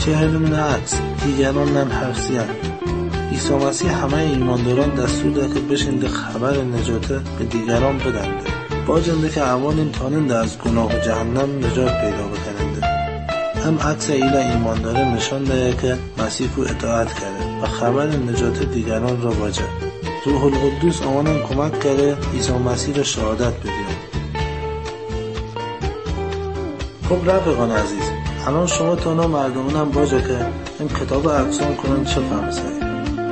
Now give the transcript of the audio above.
چهلمین عکس، دیگران ننحرسی‌اند. عیسی مسیح همه ایمانداران دستور ده که بشنده خبر نجات به دیگران بدنده. باجنده که اوان تاننده از گناه و جهنم نجات پیدا بکننده. هم عکس ایمانداره نشان ده که مسیح کو اطاعت کرده و خبر نجات دیگران را واجه. روح القدس آنان کمک کرده عیسی مسیح را شهادت بدیم. خب رفقان عزیز، الان شما تانا مردمونم باجه که این کتاب عکسان کنن چه فهمسایی؟